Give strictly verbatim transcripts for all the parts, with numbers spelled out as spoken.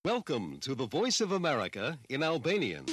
Welcome to the Voice of America in Albanian.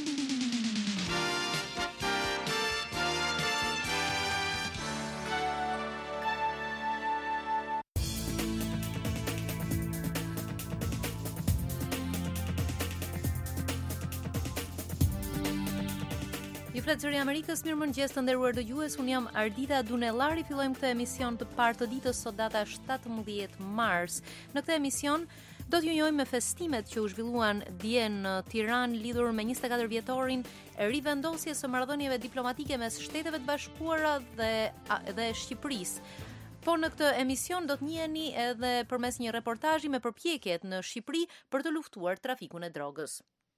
Ju flet zëri Amerikës, mirëmëngjes të nderuar dëgjues, un jam Ardita Dunellari. Fillojmë këtë emision të parë të ditës sot data shtatëmbëdhjetë mars. Në këtë emision do t'ju njohim me festimet që u zhvilluan dje në Tiranë lidhur me njëzet e katër vjetorin e rivendosjes së marrëdhënieve diplomatike mes Shteteve të Bashkuara dhe dhe Shqipërisë. Po në këtë emision do të njiheni edhe përmes një reportazhi me përpjekjet në Shqipëri për të luftuar trafikun e drogës.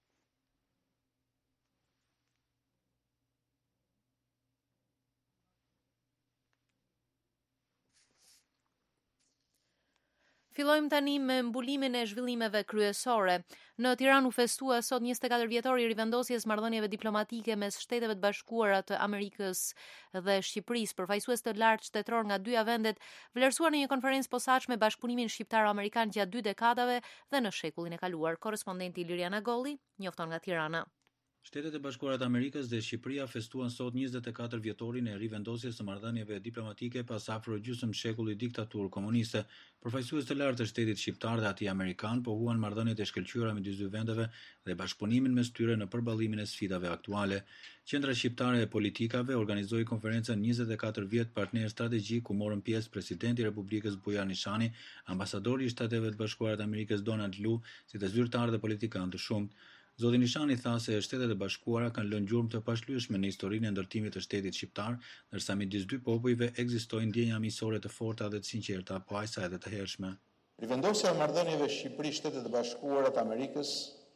Fillojmë tani me mbulimin e zhvillimeve kryesore. Në Tiranë u festua sot njëzet e katër vjetori i rivendosjes marrëdhënieve diplomatike mes Shteteve të Bashkuara të Amerikës dhe Shqipërisë. Përfaqësues të lartë shtetëror nga dyja vendet vlerësuan në një konferencë posaçme bashkëpunimin shqiptaro-amerikan gjatë dy dekadave dhe në shekullin e kaluar. Korrespondenti Liriana Golli njofton nga Tirana. Shtetet e Bashkuara të Amerikës dhe Shqipëria festuan sot njëzet e katër vjetorin e rivendosjes së marrëdhënieve diplomatike pas afro gjysmë shekulli diktaturë komuniste. Përfaqësues të lartë të shtetit shqiptar dhe atij amerikan pohuan marrëdhëniet e shkëlqyera midis dy vendeve dhe bashkëpunimin mes tyre në përballimin e sfidave aktuale. Qendra shqiptare e politikave organizoi konferencën njëzet e katër vjet partner strategjik ku morën pjesë presidenti i Republikës Bujar Nishani, ambasadori i Shteteve të Bashkuara të Amerikës Donald Lu, si dhe zyrtarë dhe politikanë të shumtë. Zoti Nishani tha se Shtetet e Bashkuara kanë lënë gjurmë të pashlyeshme në historinë e ndërtimit të shtetit shqiptar, ndërsa midis dy popujve ekzistojnë ndjenja miqësore të forta dhe të sinqerta, po aq sa edhe të hershme. Rivendosja e marrëdhënieve Shqipëri-Shtetet e Bashkuara të Amerikës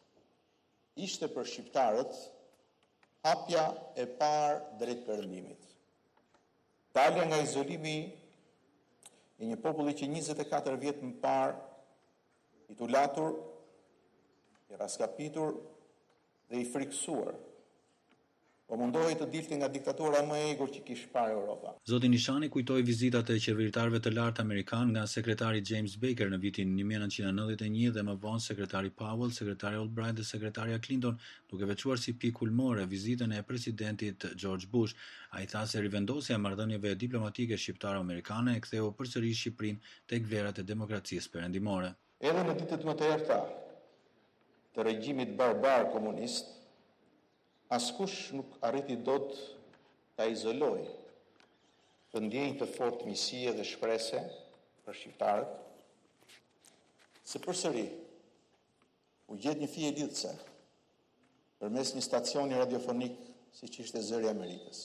ishte për shqiptarët hapja e parë drejt perëndimit. Dalja nga izolimi i një populli që njëzet e katër vjet më parë i tulatur, i raskapitur dhe i friksuar, po mundohej të dilte nga diktatura më e egur që kishte parë Europa. Zoti Nishani kujtoi vizitat e qeveritarëve të lartë amerikan nga sekretari James Baker në vitin nineteen ninety e një dhe më vonë sekretari Powell, sekretari Albright dhe sekretaria Clinton, duke veçuar si pikë kulmore vizitën e presidentit George Bush. Ai tha se rivendosja e marrëdhënieve diplomatike shqiptaro-amerikane e ktheu përsëri Shqipërinë tek vlerat e demokracisë perëndimore. Edhe në ditët më të errta të regjimit barbar komunist, askush nuk arriti dot ta izoloj të ndjenjë të fortë miqësie dhe shprese për shqiptarët, se përsëri u gjet një fije lidhëse përmes një stacioni radiofonik siç ishte Zëri i Amerikës,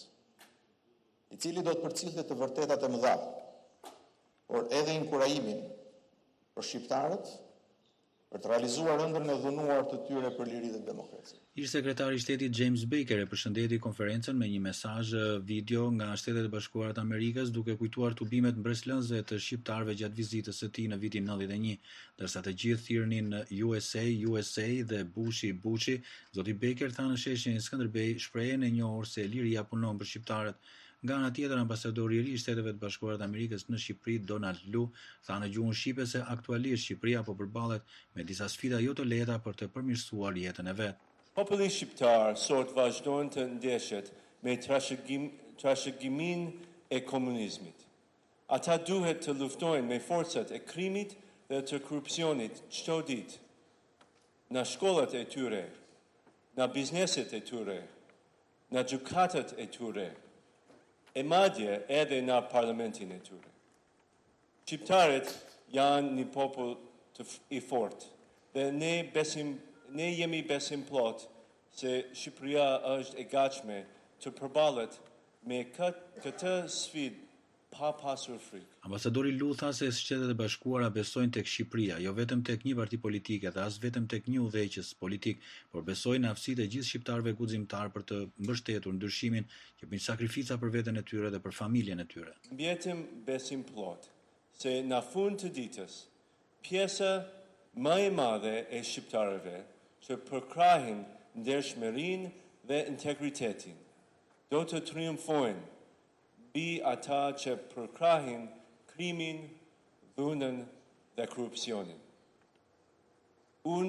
i cili do të përcillte të vërtetat e mëdha, por edhe inkurajimin për shqiptarët për të realizuar ëndrrën e dhunuar të tyre për liri dhe demokraci. Ish sekretari i shtetit James Baker e përshëndeti konferencën me një mesazh video nga Shtetet e Bashkuara të Amerikës, duke kujtuar tubimet mbreslënëse të shqiptarëve gjatë vizitës së tij në vitin nëntëdhjetë e një, ndërsa të gjithë thirrnin U S A, U S A dhe Bushi, Bushi. Zoti Baker tha në sheshin Skënderbej shprehjen e njohur se liria punon për shqiptarët. Nga ana tjetër, ambasadori i ri i Shteteve të Bashkuara të Amerikës në Shqipëri, Donald Lu, tha në gjuhën shqipe se aktualisht Shqipëria po përballet me disa sfida jo të lehta për të përmirësuar jetën e vet. Populli shqiptar sot vazhdon të ndeshet me trashëgim, trashëgimin e komunizmit. Ata duhet të luftojnë me forcat e krimit dhe të korrupsionit çdo ditë. Në shkollat e tyre, në bizneset e tyre, në gjykatat e tyre, e madje edhe në parlamentin e tyre. Shqiptarët janë një popull të i fortë dhe ne besim ne jemi besim plot se Shqipëria është e gatshme të përballet me këtë, këtë sfidë pa pasur frikë. Ambasadori Lu tha se Shtetet e Bashkuara besojnë tek Shqipëria, jo vetëm tek një parti politike dhe as vetëm tek një udhëheqës politik, por besojnë në aftësitë e gjithë shqiptarëve guximtar për të mbështetur ndryshimin që bëjnë sakrifica për veten e tyre dhe për familjen e tyre. Mbjetem besim plot se në fund të ditës, pjesa më e madhe e shqiptarëve që përkrahin ndershmërinë dhe integritetin do të triumfojnë bi ata që përkrahin krimin, dhunën dhe korrupsionin. Unë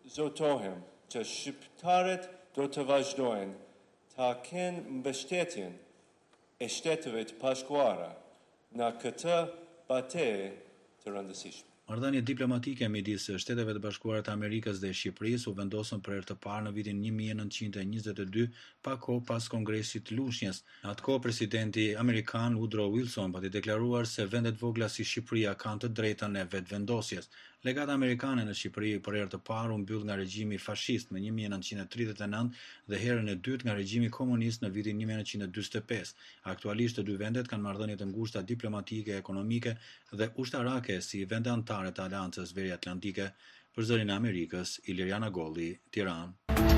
zotohem që shqiptarët do të vazhdojnë ta kenë mbështetjen e shtetëve të bashkuara në këtë batej të rëndësishme. Marrëdhënie diplomatike midis Shteteve të Bashkuara të Amerikës dhe Shqipërisë u vendosën për herë të parë në vitin një mijë e nëntëqind e njëzet e dy, pa kohë pas Kongresit të Lushnjës. Në atë kohë presidenti amerikan Woodrow Wilson pati deklaruar se vendet vogla si Shqipëria kanë të drejtën e vetvendosjes. Legata amerikane në Shqipëri për herë të parë u mbyll nga regjimi fashist në një mijë e nëntëqind e tridhjetë e nëntë dhe herën e dytë nga regjimi komunist në vitin një mijë e nëntëqind e dyzet e pesë. Aktualisht të dy vendet kanë marrëdhënie të ngushta diplomatike, ekonomike dhe ushtarake si vende anëtare të Aleancës Veriatlantike. Për Zërin e Amerikës, Iliriana Golli, Tiranë.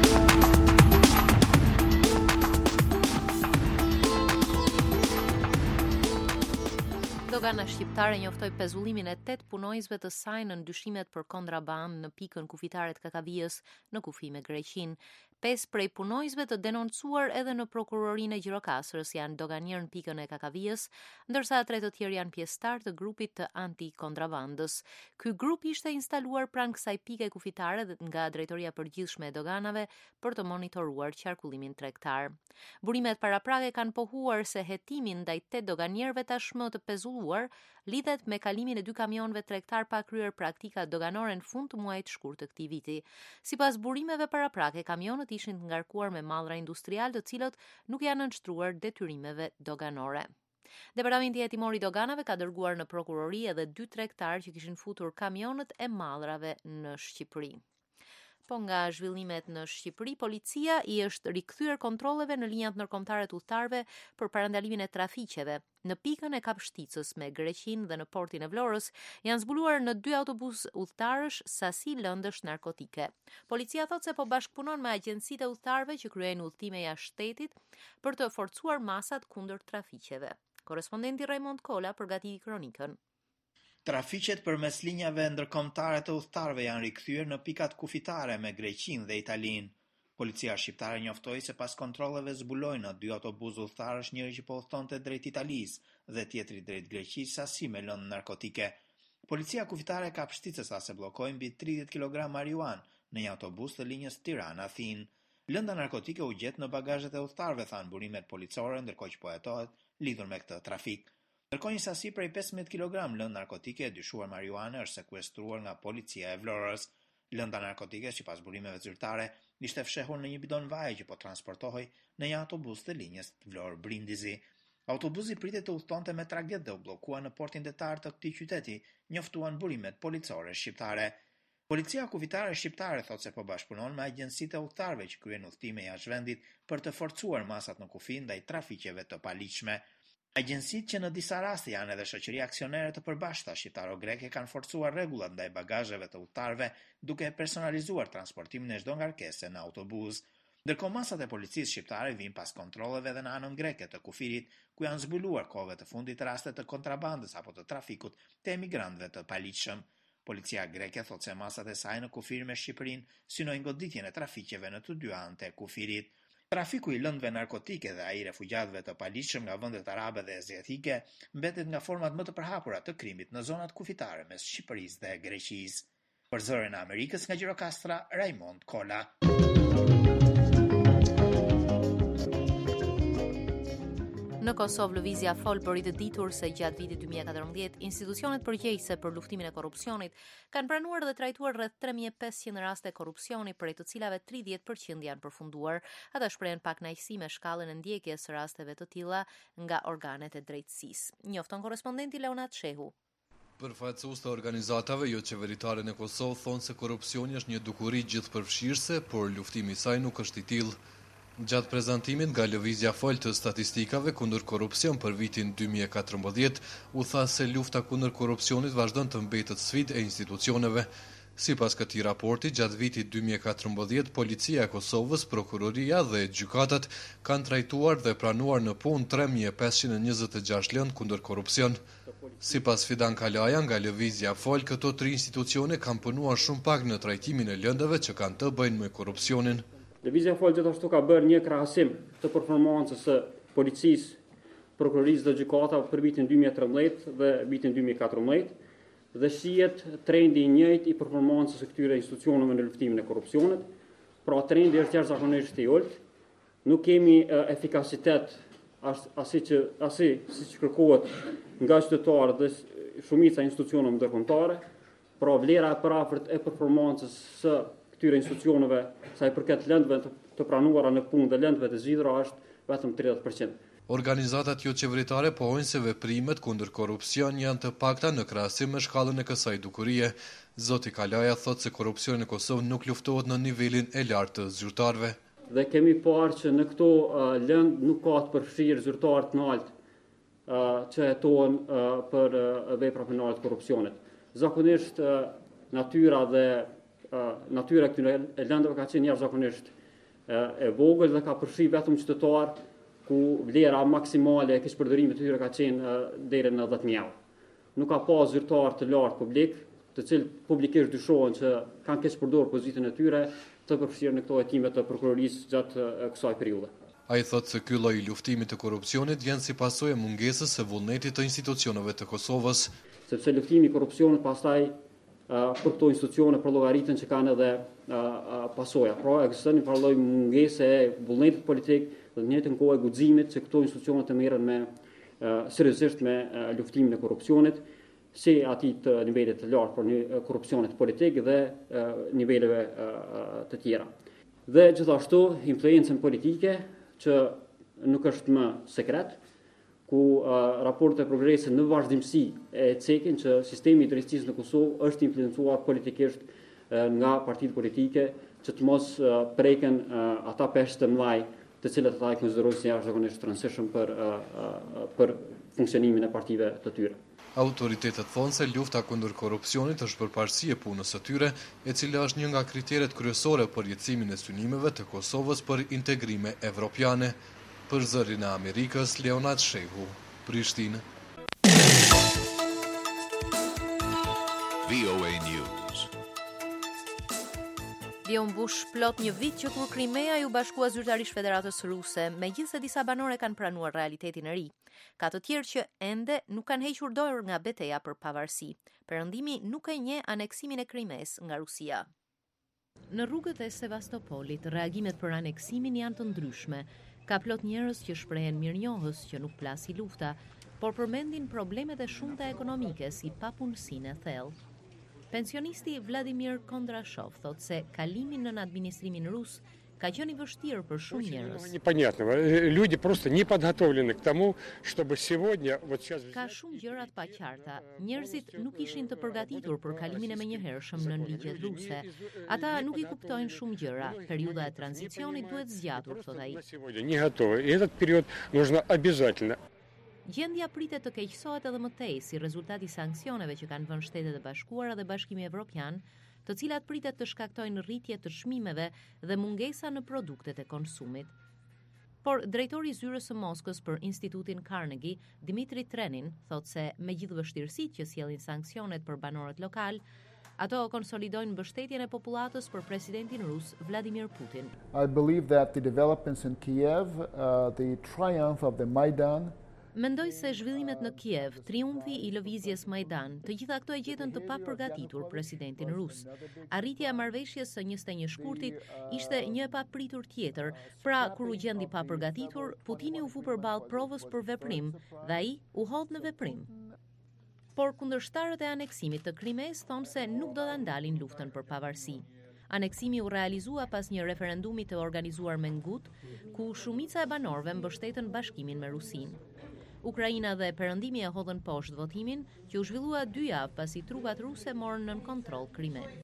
Dogana shqiptare njoftoi pezullimin e tetë punojësve të saj në ndyshimet për kontrabandë në pikën kufitare të Kakavijës në kufi me Greqinë. Pesë prej punojësve të denoncuar edhe në prokurorinë e Gjirokastërës janë doganier në pikën e Kakavijës, ndërsa tre të tjerë janë pjesëtar të grupit të anti-kontrabandës. Ky grup ishte instaluar pranë kësaj pike kufitare nga Drejtoria e Përgjithshme e Doganave për të monitoruar qarkullimin tregtar. Burimet paraprake kanë pohuar se hetimin ndaj tetë doganierëve tashmë të pezulluar lidhet me kalimin e dy kamionëve tregtar pa kryer praktika doganore në fund të muajit shkurt të këtij viti. Sipas burimeve paraprake, kamionët ishin të ngarkuar me mallra industrial, të cilët nuk janë nënshtruar detyrimeve doganore. Departamenti Hetimor i Doganave ka dërguar në prokurori edhe dy tregtar që kishin futur kamionët e mallrave në Shqipëri. Po nga zhvillimet në Shqipëri, policia i është rikthyer kontrolleve në linjat ndërkombëtare të udhëtarëve për parandalimin e trafiqeve. Në pikën e Kapshticës me Greqinë dhe në portin e Vlorës janë zbuluar në dy autobus udhëtarësh sasi lëndësh narkotike. Policia thotë se po bashkëpunon me agjencitë e udhëtarëve që kryejnë udhëtime jashtë shtetit për të forcuar masat kundër trafiqeve. Korrespondenti Raymond Kola përgatiti kronikën. Trafiqet përmes linjave ndërkombëtare të udhëtarëve janë rikthyer në pikat kufitare me Greqinë dhe Italinë. Policia shqiptare njoftoi se pas kontrolleve zbuloi në dy autobus udhëtarësh, njëri që po udhëtonte drejt Italisë dhe tjetri drejt Greqisë, sasi me lëndë narkotike. Policia kufitare e Kapshticës ase bllokoi mbi tridhjetë kilogram marijuanë në një autobus të linjës Tirana-Athinë. Lënda narkotike u gjet në bagazhet e udhëtarëve, thanë burimet policore, ndërkohë që po hetohet lidhur me këtë trafik. Ndërkohë një sasi prej pesëmbëdhjetë kilogram lëndë narkotike e dyshuar marijuane është sekuestruar nga policia e Vlorës. Lënda narkotike, sipas burimeve zyrtare, ishte fshehur në një bidon vaje që po transportohej në një autobus të linjës Vlorë-Brindisi. Autobusi pritet të udhëtonte me tragjet dhe u bllokua në portin detar të këtij qyteti, njoftuan burimet policore shqiptare. Policia kufitare shqiptare thotë se po bashkëpunon me agjencitë e udhëtarëve që kryejnë udhëtime jashtë vendit për të forcuar masat në kufi ndaj trafiqeve të paligjshme. Agjencitë që në disa raste janë edhe shoqëri aksionere të përbashkëta shqiptaro-greke kanë forcuar rregullat ndaj bagazheve të udhëtarëve duke personalizuar transportimin e çdo ngarkese në autobus. Ndërkohë masat e policisë shqiptare vijnë pas kontrolleve edhe në anën greke të kufirit, ku janë zbuluar kohëve të fundit raste të kontrabandës apo të trafikut të emigrantëve të paligjshëm. Policia greke thotë se masat e saj në kufir me Shqipërinë synojnë goditjen e trafiqeve në të dy anët e kufirit. Trafiku i lëndëve narkotike dhe ai refugjatëve të paligjshëm nga vendet arabe dhe aziatike mbetet nga format më të përhapura të krimit në zonat kufitare mes Shqipërisë dhe Greqisë. Për Zërin e Amerikës nga Gjirokastra, Raymond Kola. Në Kosovë, lëvizja fol bëri të ditur se gjatë vitit dy mijë e katërmbëdhjetë, institucionet përgjegjëse për luftimin e korrupsionit kanë pranuar dhe trajtuar rreth tre mijë e pesëqind raste korrupsioni, prej të cilave tridhjetë përqind janë përfunduar. Ata shprehen pakënaqësi me shkallën e ndjekjes së rasteve të tilla nga organet e drejtësisë. Njofton korrespondenti Leonat Shehu. Përfaqësues të organizatave jo qeveritare në Kosovë thonë se korrupsioni është një dukuri gjithëpërfshirëse, por luftimi i saj nuk është i tillë. Gjatë prezantimit nga lëvizja fol të statistikave kundër korrupsion për vitin dy mijë e katërmbëdhjetë, u tha se lufta kundër korrupsionit vazhdon të mbetet sfidë e institucioneve. Sipas këtij raporti, gjatë vitit dy mijë e katërmbëdhjetë, policia e Kosovës, prokuroria dhe gjykatat kanë trajtuar dhe pranuar në punë tre mijë e pesëqind e njëzet e gjashtë lëndë kundër korrupsion. Sipas Fidan Kalaja nga lëvizja fol, këto tre institucione kanë punuar shumë pak në trajtimin e lëndëve që kanë të bëjnë me korrupsionin. Lëvizja fol gjithashtu ka bërë një krahasim të performancës së policisë, prokurorisë dhe gjykatave për vitin dy mijë e trembëdhjetë dhe vitin dy mijë e katërmbëdhjetë. dhe shihet trendi i njëjtë i performancës së këtyre institucioneve në luftimin e korrupsionit. Pra trendi është jashtëzakonisht i ulët. Nuk kemi uh, efikasitet as asi që asi siç kërkohet nga qytetarët dhe shumica e institucioneve ndërkombëtare. Pra vlera e parafort e performancës së këtyre institucioneve sa i përket lëndëve të, të pranuara në punë dhe lëndëve të zgjidhura është vetëm tridhjetë përqind. Organizatat jo qeveritare pohojnë se veprimet kundër korrupsion janë të pakta në krahasim me shkallën e kësaj dukurie. Zoti Kalaja thotë se korrupsioni në Kosovë nuk luftohet në nivelin e lartë të zyrtarëve. Dhe kemi parë që në këto uh, lëndë nuk ka të përfshirë zyrtarë të lartë uh, që hetohen uh, për uh, vepra penale të korrupsionit. Zakonisht uh, natyra dhe uh, natyra këtyre lëndëve ka qenë jashtëzakonisht uh, e vogël dhe ka përfshirë vetëm qytetarë ku vlera maksimale e kësaj përdorimi të tyre ka qenë uh, deri në dhjetë mijë euro. Nuk ka pas zyrtar të lartë publik, të cilët publikisht dyshohen që kanë keq përdorur pozitën e tyre të përfshirë në këto hetime të prokurorisë gjatë uh, kësaj periudhe. Ai thotë se ky lloj luftimi të korrupsionit vjen si pasojë e mungesës së vullnetit të institucioneve të Kosovës, sepse luftimi i korrupsionit pastaj uh, për këto institucione për llogaritën që kanë edhe uh, uh, pasoja. Pra ekziston një lloj mungese e vullnetit politik dhe në njëjtën kohë e guximit që këto institucione të merren me uh, seriozisht me uh, luftimin e korrupsionit, si aty të nivelit të lartë për një korrupsionit politik dhe uh, niveleve uh, të tjera. Dhe gjithashtu influencën politike që nuk është më sekret, ku uh, raportet e progresit në vazhdimsi e cekin që sistemi i drejtësisë në Kosovë është influencuar politikisht uh, nga partitë politike që të mos uh, preken uh, ata peshë të mëdhaj të cilët ata i konsiderojnë si jashtëzakonisht të rëndësishëm për uh, uh, për funksionimin e partive të tyre. Autoritetet thonë se lufta kundër korrupsionit është përparësi e punës së tyre, e cila është një nga kriteret kryesore për jetësimin e synimeve të Kosovës për integrime evropiane. Për zërin e Amerikës, Leonard Shehu, Prishtinë. V O A News. Dhe u mbush plot një vit që kur Krimea ju bashkua zyrtarisht Federatës Ruse, megjithëse disa banore kanë pranuar realitetin e ri. Ka të tjerë që ende nuk kanë hequr dorë nga betejë për pavarësi. Perëndimi nuk e njeh aneksimin e Krimes nga Rusia. Në rrugët e Sevastopolit, reagimet për aneksimin janë të ndryshme. Ka plot njerëz që shprehen mirënjohës që nuk plasi lufta, por përmendin problemet e shumta ekonomike si papunësinë e thellë. Pensionisti Vladimir Kondrashov thotë se kalimi në administrimin rus ka qenë i vështirë për shumë njerëz. Непонятного. Люди просто не подготовлены к тому, чтобы сегодня вот сейчас. Ka shumë gjëra të paqarta. Njerëzit nuk ishin të përgatitur për kalimin e menjëhershëm në ligjet ruse. Ata nuk i kuptojnë shumë gjëra. Periudha e tranzicionit duhet zgjatur, thotë ai. Сегодня не готовы. И этот период нужно обязательно. Gjendja pritet të keqësohet edhe më tej si rezultat i sanksioneve që kanë vënë Shtetet e Bashkuara dhe Bashkimi Evropian, të cilat pritet të shkaktojnë rritje të çmimeve dhe mungesa në produktet e konsumit. Por drejtori i zyrës së Moskës për Institutin Carnegie, Dmitri Trenin, thotë se megjithë vështirësitë që sjellin sanksionet për banorët lokal, ato konsolidojnë mbështetjen e popullatës për presidentin rus Vladimir Putin. I believe that the developments in Kiev, uh, the triumph of the Maidan, Mendoj se zhvillimet në Kiev, triumfi i lëvizjes Majdan, të gjitha këto e gjetën të papërgatitur presidentin rus. Arritja e marrëveshjes së njëzet e një shkurtit ishte një e papritur tjetër, pra kur u gjendi papërgatitur, Putini u vu përballë provës për veprim dhe ai u hodh në veprim. Por kundërshtarët e aneksimit të Krimes thonë se nuk do ta ndalin luftën për pavarësi. Aneksimi u realizua pas një referendumi të organizuar me ngut, ku shumica e banorëve mbështetën bashkimin me Rusinë. Ukraina dhe Perëndimi e hodhën poshtë votimin, që u zhvillua dy javë pasi trupat ruse morën nën kontroll Krimen.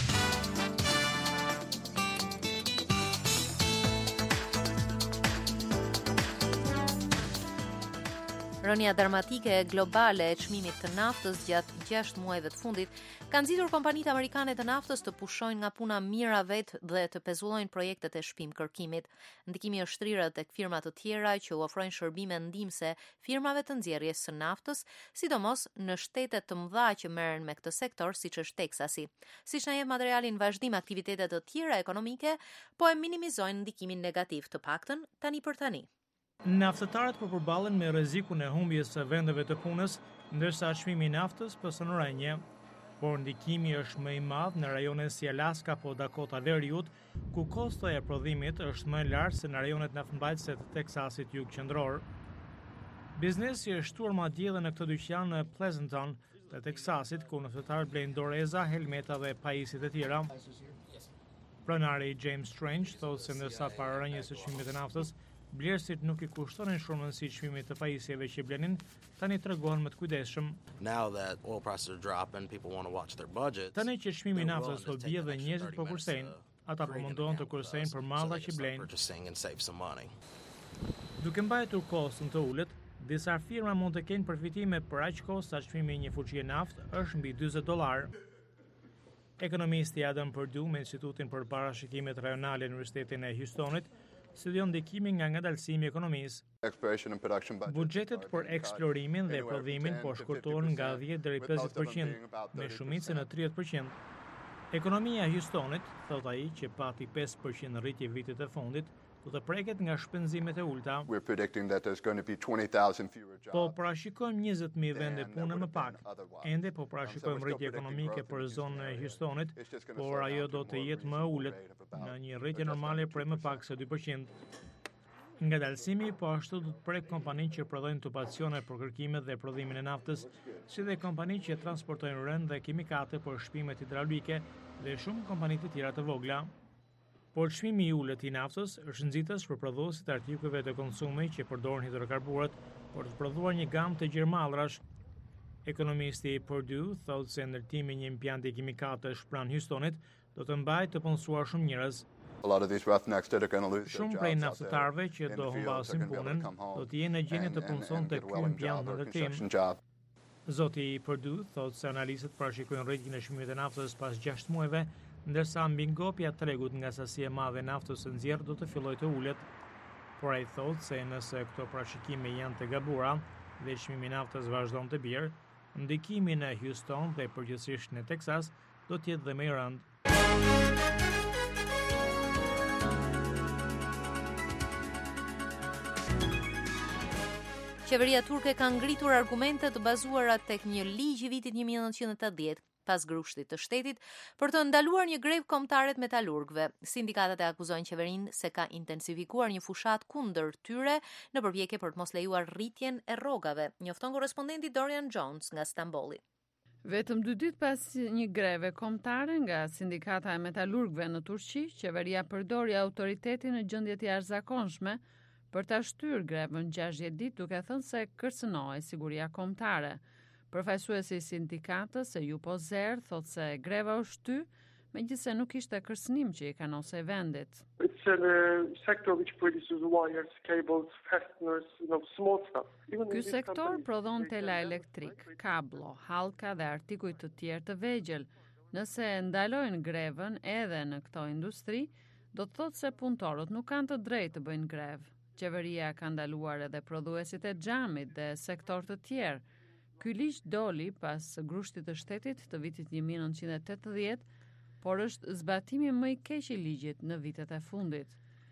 Rënja dramatike globale e çmimit të naftës gjatë gjashtë muajve të fundit ka nxitur kompanitë amerikane të naftës të pushojnë nga puna mira vet dhe të pezullojnë projektet e shpim kërkimit. Ndikimi është shtrirë tek firma të tjera që u ofrojnë shërbime ndihmëse firmave të nxjerrjes së naftës, sidomos në shtete të mëdha që merren me këtë sektor, siç është Teksasi. Siç na jep materialin vazhdim aktivitetet të tjera ekonomike, po e minimizojnë ndikimin negativ, të paktën tani për tani. Naftëtarët po përballen me rrezikun e humbjes së vendeve të punës, ndërsa çmimi i naftës po sonë rënje. por ndikimi është më i madh në rajone si Alaska apo Dakota Veriut, ku kosto e prodhimit është më e lartë se në rajonet naftmbajtëse të Teksasit jugqendror. Biznesi është shtuar madje edhe në këtë dyqan në Pleasanton të Teksasit, ku naftëtarët blejnë doreza, helmeta dhe pajisit e tjera. Pronari James Strange thotë se ndërsa para rënjes së çmimit të naftës, blerësit nuk i kushtonin shumë rëndësi çmimit të pajisjeve që blenin, tani tregohen më të kujdesshëm. Tani që çmimi i naftës po bie dhe njerëzit po kursejnë, ata po mundohen të kursejnë për malla që blejnë. Duke mbajtur koston të ulët, disa firma mund të kenë përfitime për aq kohë sa çmimi i një fuqie naftë është mbi dyzet dollar. Ekonomisti Adam Perdue me Institutin për Parashikimet Rajonale në Universitetin e Houstonit studion ndikimin nga ngadalësimi i ekonomisë. Buxhetet për eksplorimin dhe prodhimin po shkurtohen nga dhjetë deri pesëdhjetë përqind, me shumicën në tridhjetë përqind. Ekonomia e Houstonit, thot ai, që pati pesë përqind rritje vitit të fundit, do të preket nga shpenzimet e ulta. Po parashikojmë njëzet mijë vende pune më pak. Ende po parashikojmë rritje ekonomike për zonën e Houstonit, por ajo do të jetë më ulët, në një rritje normale prej më pak se dy përqind. Ngadalësimi po ashtu do të prek kompanitë që prodhojnë tubacione për kërkimet dhe prodhimin e naftës, si dhe kompanitë që transportojnë rënd dhe kimikate për shpimet hidraulike dhe shumë kompanitë të tjera të vogla. Por çmimi i ulët i naftës është nxitës për prodhuesit e artikujve të konsumit që përdorin hidrokarburat për të prodhuar një gamë të gjermallrash. Ekonomisti Perdue thotë se ndërtimi i një impjanti kimikatësh pranë Houstonit do të mbajë të punësuar shumë njerëz. Shumë prej naftëtarëve që do humbasin punën do të jenë në gjendje të punëson tek ky impjant në ndërtim. Zoti Perdue thotë se analistët parashikojnë rritjen e çmimit të naftës pas gjashtë muajve, ndërsa mbingopja tregut nga sasia e madhe e naftës së nxjerrë do të fillojë të ulet. Por ai thotë se nëse këto parashikime janë të gabuara dhe çmimi i naftës vazhdon të bjerë, ndikimi në Houston dhe përgjithsisht në Teksas do të jetë dhe më i rëndë. Qeveria turke ka ngritur argumente të bazuara tek një ligj i vitit një mijë e nëntëqind e tetëdhjetë pas grushtit të shtetit për të ndaluar një grevë kombëtare të metalurgëve. Sindikatat e akuzojnë qeverinë se ka intensifikuar një fushat kundër tyre në përpjekje për të mos lejuar rritjen e rrogave, njofton korrespondenti Dorian Jones nga Stambolli. Vetëm dy ditë pas një greve kombëtare nga sindikata e metalurgëve në Turqi, qeveria përdori autoritetin në gjendje të jashtëzakonshme për ta shtyrë grevën gjashtëdhjetë ditë, duke thënë se kërcënohej siguria kombëtare. Përfaqësuesi i sindikatës Ejupo Zer thotë se greva u shty, megjithëse nuk ishte kërcënim që i kanosej vendit. It's a uh, sector which produces wires, cables, fasteners, you know, small stuff. Ky sektor prodhon tela elektrik, kablo, hallka dhe artikuj të tjerë të vegjël. Nëse ndalojnë grevën edhe në këto industri, do të thotë se punëtorët nuk kanë të drejtë të bëjnë grevë. Qeveria ka ndaluar edhe prodhuesit e xhamit dhe sektor të tjerë. Ky ligj doli pas grushtit të shtetit të vitit një mijë e nëntëqind e tetëdhjetë, por është zbatimi më i keq i ligjit në vitet e fundit.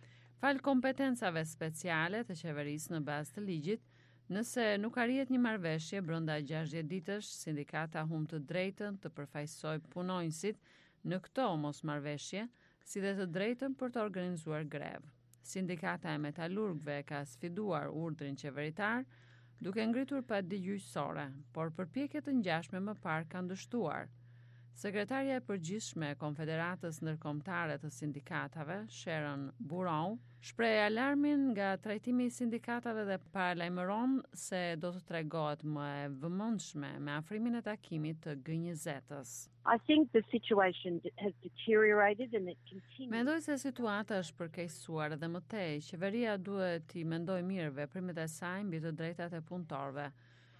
Fal kompetencave speciale të qeverisë në bazë të ligjit, nëse nuk arrihet një marrëveshje brenda gjashtëdhjetë ditësh, sindikata humb të drejtën të përfaqësojë punonjësit në këto mosmarrëveshje, si dhe të drejtën për të organizuar grevë. Sindikata e metalurgëve ka sfiduar urdhrin qeveritar, duke ngritur padgjyqësore, por përpjekjet të ngjashme më parë kanë dështuar. Sekretarja e përgjithshme e Konfederatës Ndërkombëtare të Sindikatave, Sharon Burrow, shpreh alarmin nga trajtimi i sindikatave dhe paralajmëron se do të tregohet më e vëmendshme me afrimin e takimit të G njëzet-s. I think the situation has deteriorated and it continues. Mendoj se situata është përkeqësuar dhe më tej, qeveria duhet i mendoj mirë veprimet e saj mbi të drejtat e punëtorëve.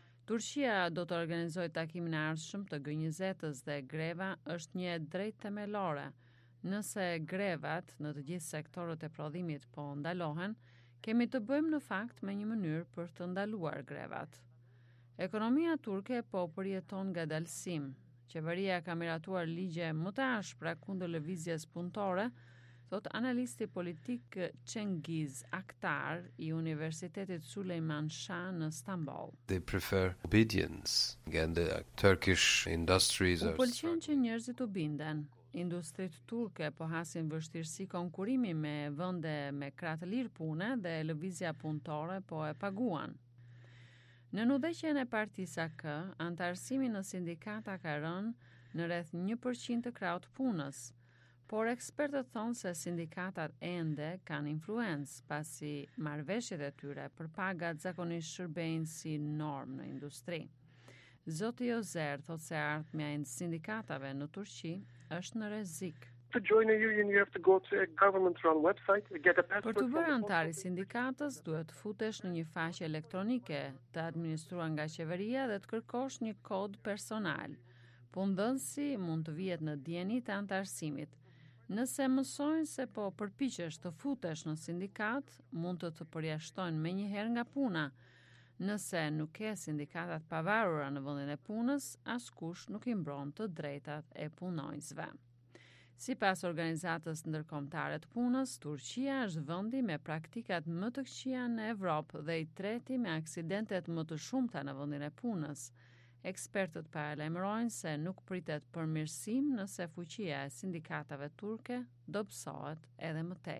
Turqia do të organizojë takimin e ardhshëm të G njëzet-s dhe greva është një e drejtë themelore. Nëse grevat në të gjithë sektorët e prodhimit po ndalohen, kemi të bëjmë në fakt me një mënyrë për të ndaluar grevat. Ekonomia turke po përjeton ngadalësim. Qeveria ka miratuar ligje më të ashpra kundër lëvizjes punëtore, thot analisti politik Cengiz Aktar i Universitetit Sulejman Shah në Stamboll. They prefer obedience. Again, the Turkish industries U are pëlqen që njerëzit u binden. Industritë turke po hasin vështirësi konkurimi me vende me krah të lirë pune dhe lëvizja punëtore po e paguan. Në udhëheqjen e partisë A K, antarësimi në sindikata ka rënë në rreth një përqind të krahut punës, por ekspertët thonë se sindikatat ende kanë influencë, pasi marrëveshjet e tyre për pagat zakonisht shërbejnë si normë në industri. Zoti Ozer thotë se ardhmja e sindikatave në Turqi është në rrezik. To join a union, you have to go to a government-run website, get a passport. Për të bërë antar i sindikatës, duhet të futesh në një faqe elektronike të administruar nga qeveria dhe të kërkosh një kod personal. Punëdhënësi mund të vihet në dieni të antarësimit. Nëse mësojnë se po përpiqesh të futesh në sindikat, mund të të përjashtojnë menjëherë nga puna. Nëse nuk ke sindikatat pavarura në vendin e punës, askush nuk i mbron të drejtat e punonjësve. Sipas Organizatës Ndërkombëtare të Punës, Turqia është vendi me praktikat më të këqija në Evropë dhe i treti me aksidentet më të shumta në vendin e punës. Ekspertët paralajmërojnë se nuk pritet përmirësim nëse fuqia e sindikatave turke dobësohet edhe më tej.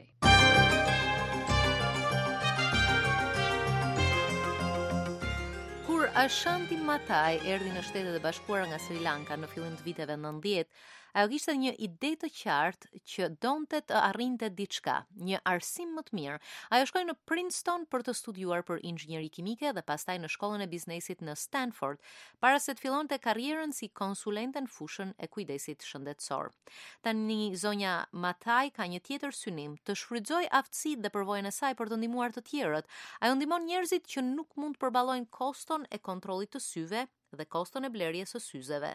Kur Ashanti Matai erdhi në Shtetet e Bashkuara nga Sri Lanka në fillim të viteve nëntëdhjetë, ajo kishte një ide të qartë që donte të arrinte diçka, një arsim më të mirë. Ajo shkoi në Princeton për të studiuar për inxhinieri kimike dhe pastaj në shkollën e biznesit në Stanford, para se të fillonte karrierën si konsulente në fushën e kujdesit shëndetësor. Tani zonja Matai ka një tjetër synim, të shfrytëzojë aftësitë dhe përvojën e saj për të ndihmuar të tjerët. Ajo ndihmon njerëzit që nuk mund të përballojnë koston e kontrollit të syve dhe koston e blerjes së syzeve.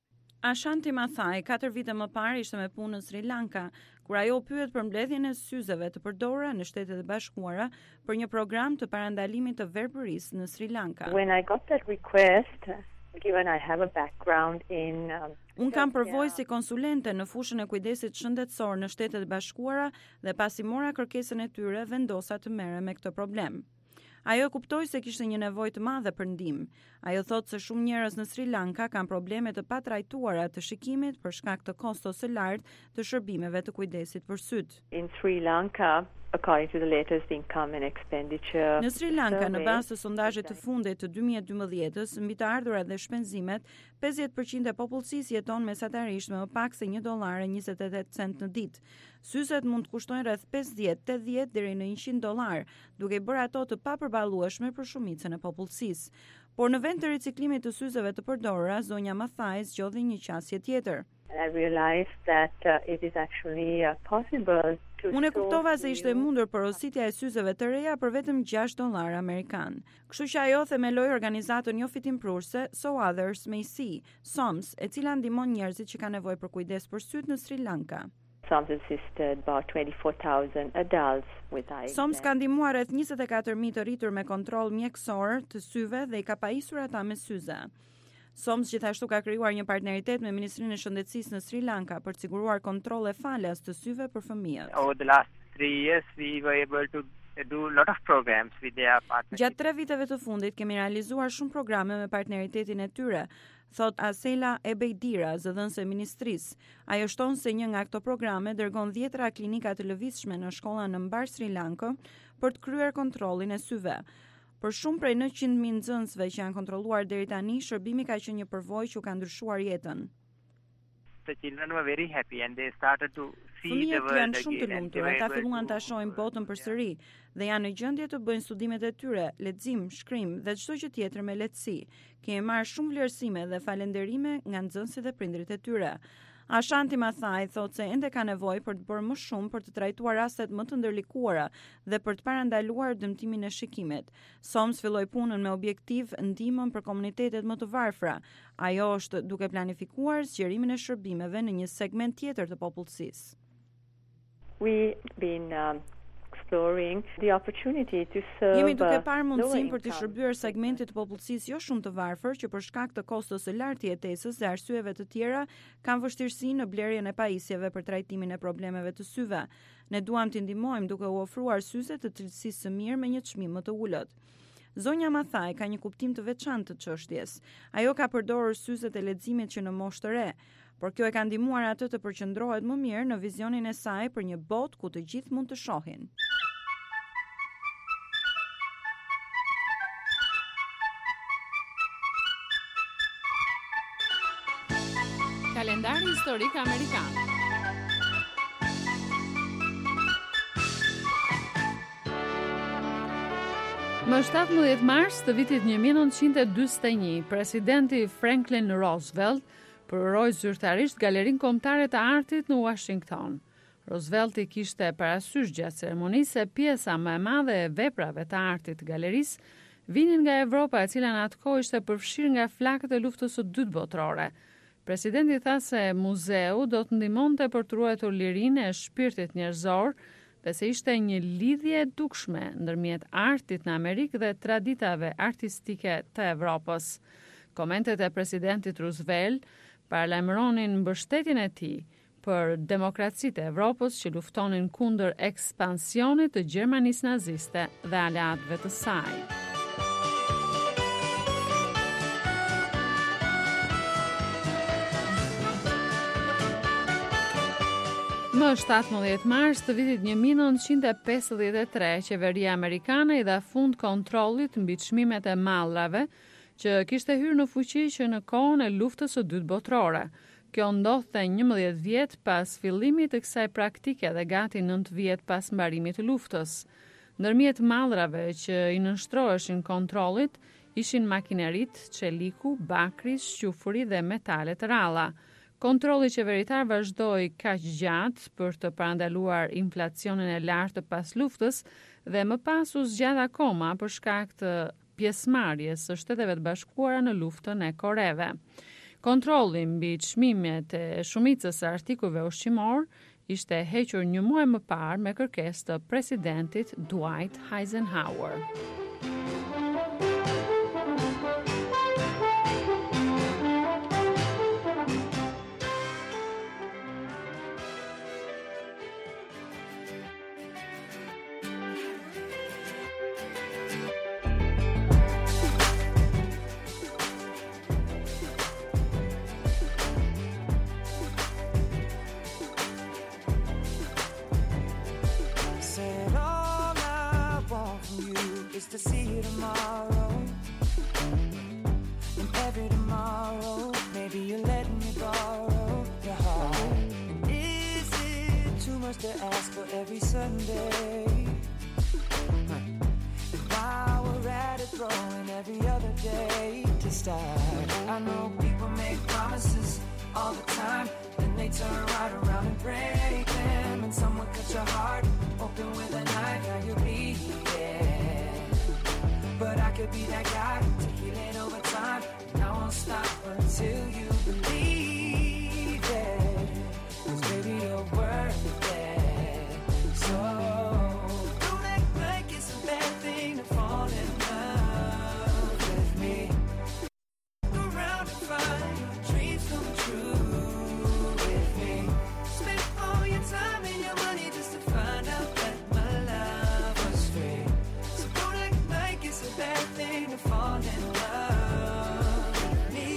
Ashanti Mathai, katër vite më parë ishte me punë në Sri Lanka, kur ajo pyet për mbledhjen e syzeve të përdorura në Shtetet e Bashkuara për një program të parandalimit të verbërisë në Sri Lanka. When I got that request, given I have a background in um, Unë kam përvojë si konsulente në fushën e kujdesit shëndetësor në Shtetet e Bashkuara dhe pasi mora kërkesën e tyre, vendosa të merrem me këtë problem. Ajo kuptoi se kishte një nevojë të madhe për ndihmë. Ajo thotë se shumë njerëz në Sri Lanka kanë probleme të patrajtuara të shikimit për shkak të kostos së lartë të shërbimeve të kujdesit për syt. In Sri Lanka, according to the latest income and expenditure. Në Sri Lanka, në bazë të sondazhit të fundit të dy mijë e dymbëdhjetës, mbi të ardhurat dhe shpenzimet, pesëdhjetë përqind e popullsisë jeton mesatarisht me më pak se një dollar e njëzet e tetë cent në ditë. Syzet mund të kushtojnë rreth pesëdhjetë deri në tetëdhjetë deri në njëqind dollar, duke i bërë ato të papërballueshme për shumicën e popullsisë. Por në vend të riciklimit të syzeve të përdorura, zonja Mathai zgjodhi një qasje tjetër. I realized that uh, it is actually uh, possible to Unë e kuptova se ishte mundur porositja e syzeve të reja për vetëm gjashtë dollar amerikan. Kështu që ajo themeloi organizatën jo fitimprurse So Others May See, S O M S, e cila ndihmon njerëzit që kanë nevojë për kujdes për syt në Sri Lanka. S O M S assisted about twenty-four thousand adults with eye. S O M S ka ndihmuar rreth njëzet e katër mijë të rritur me kontroll mjekësor të syve dhe i ka pajisur ata me syze. S O M S gjithashtu ka krijuar një partneritet me Ministrinë e Shëndetësisë në Sri Lanka për të siguruar kontrolle falas të syve për fëmijët. Over the last three years we were able to do a lot of programs with their partners. Gjatë tre viteve të fundit kemi realizuar shumë programe me partneritetin e tyre, thot Asela Ebejdira, zëdhënëse e ministrisë. Ajo shton se një nga këto programe dërgon dhjetra klinika të lëvizshme në shkolla në mbar Sri Lankën për të kryer kontrollin e syve. Për shumë prej nëqind mijë nxënësve që janë kontrolluar deri tani, shërbimi ka qenë një përvojë që ka ndryshuar jetën. The children were very happy and they started to see the Fëmijët world janë shumë të again. lumtur, ata filluan ta shohin botën përsëri dhe janë në gjendje të bëjnë studimet e tyre, lexim, shkrim dhe çdo gjë tjetër me lehtësi. Kemi marrë shumë vlerësime dhe falënderime nga nxënësit dhe prindrit e tyre. Ashanti Mathai thotë se ende ka nevojë për të bërë më shumë për të trajtuar rastet më të ndërlikuara dhe për të parandaluar dëmtimin e shikimit. S O M S filloi punën me objektiv ndihmën për komunitetet më të varfra. Ajo është duke planifikuar zgjerimin e shërbimeve në një segment tjetër të popullsisë. We've been um, exploring the opportunity to serve. Jemi duke parë uh, mundësinë për të shërbyer segmentit të popullsisë jo shumë të varfër që për shkak të kostos së lartë të jetesës dhe arsyeve të tjera kanë vështirësi në blerjen e pajisjeve për trajtimin e problemeve të syve. Ne duam të ndihmojmë duke u ofruar syze të cilësisë së mirë me një çmim më të ulët. Zonja Mathaj ka një kuptim të veçantë të çështjes. Ajo ka përdorur syzet e leximit që në moshë të re, por kjo e ka ndihmuar atë të përqendrohet më mirë në vizionin e saj për një botë ku të gjithë mund të shohin. Kalendari historik amerikan. Më shtatëmbëdhjetë mars të vitit një mijë e nëntëqind e dyzet e një, presidenti Franklin Roosevelt përoroi zyrtarisht Galerinë Kombëtare të Artit në Washington. Roosevelt i kishte parasysh gjatë ceremonisë se pjesa më e madhe e veprave të artit të galerisë vinin nga Evropa, e cila në atë kohë ishte përfshirë nga flakët e luftës së dytë botërore. Presidenti tha se muzeu do të ndihmonte për të ruajtur lirinë e shpirtit njerëzor dhe se ishte një lidhje e dukshme ndërmjet artit në Amerikë dhe traditave artistike të Evropës. Komentet e presidentit Roosevelt paralajmëronin mbështetjen e tij për demokracitë e Evropës që luftonin kundër ekspansionit të Gjermanisë naziste dhe aleatëve të saj. Më shtatëmbëdhjetë mars të vitit një mijë e nëntëqind e pesëdhjetë e tre, qeveria amerikane i dha fund kontrollit mbi çmimet e mallrave që kishte hyrë në fuqi që në kohën e luftës së dytë botërore. Kjo ndodhte njëmbëdhjetë vjet pas fillimit të kësaj praktike dhe gati nëntë vjet pas mbarimit të luftës. Ndërmjet mallrave që i nënshtroheshin kontrollit ishin makineritë, çeliku, bakri, shqufuri dhe metale të ralla. Kontrolli qeveritar vazhdoi kaq gjatë për të parandaluar inflacionin e lartë të pas luftës dhe më pas u zgjat akoma për shkak të pjesëmarrjes së Shteteve të Bashkuara në luftën e Koreve. Kontrolli mbi çmimet e shumicës së artikujve ushqimor ishte hequr një muaj më parë me kërkesë të presidentit Dwight Eisenhower. To see you tomorrow, and every tomorrow, maybe you're letting me borrow your heart. And is it too much to ask for every Sunday? And while we're at it, throwing every other day to start. I know people make promises all the time, then they turn right around and break them. And someone cut your heart open with a knife, now you'll be there. But I could be that guy to heal it over time, and I won't stop until you believe it. 'Cause baby, you're worth it. So don't act like it's a bad thing to fall in love with me. Look around and find your dreams come true with me. Spend all your time and your money just to find out that my love was free. So don't act like it's a bad thing to fall in love with me.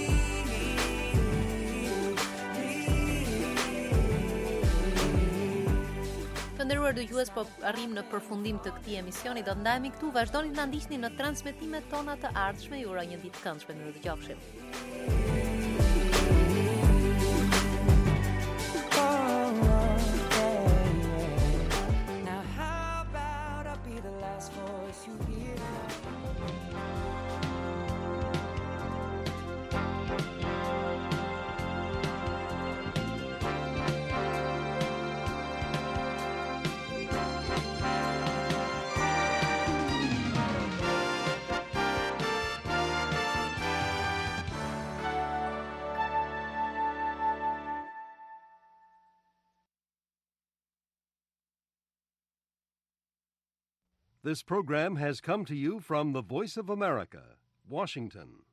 Të nderuar dëgjues, po arrim në përfundim të këtij emisioni. Do të ndajemi këtu, vazhdoni të na ndiqni në transmetimet tona të ardhshme. Ju uroj një ditë të këndshme, miru dëgjofshim. This program has come to you from the Voice of America, Washington.